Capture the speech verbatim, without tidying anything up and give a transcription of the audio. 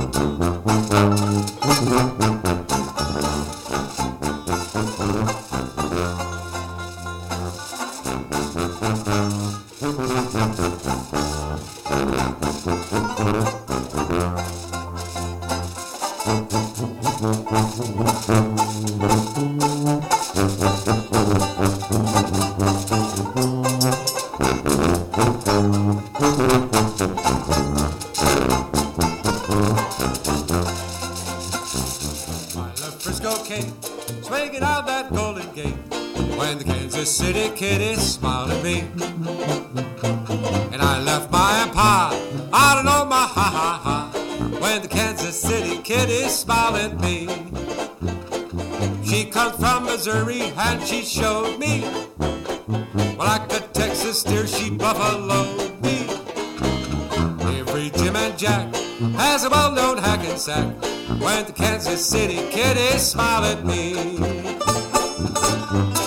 Swinging out that Golden Gate when the Kansas City Kitty smiled at me. And I left my empire out in Omaha when the Kansas City Kitty smiled at me. She comes from Missouri and she showed me, well, like a Texas steer she buffaloed me. Every Jim and Jack has a well-known hack and sack when the Kansas City Kitty smiled at me.